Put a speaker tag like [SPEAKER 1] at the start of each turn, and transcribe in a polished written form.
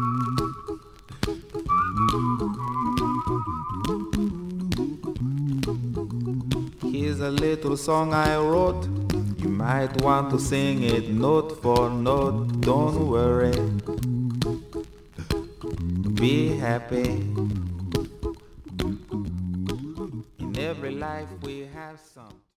[SPEAKER 1] Here's a little song I wrote. You might want to sing it note for note. Don't worry, be happy. In every life we have some.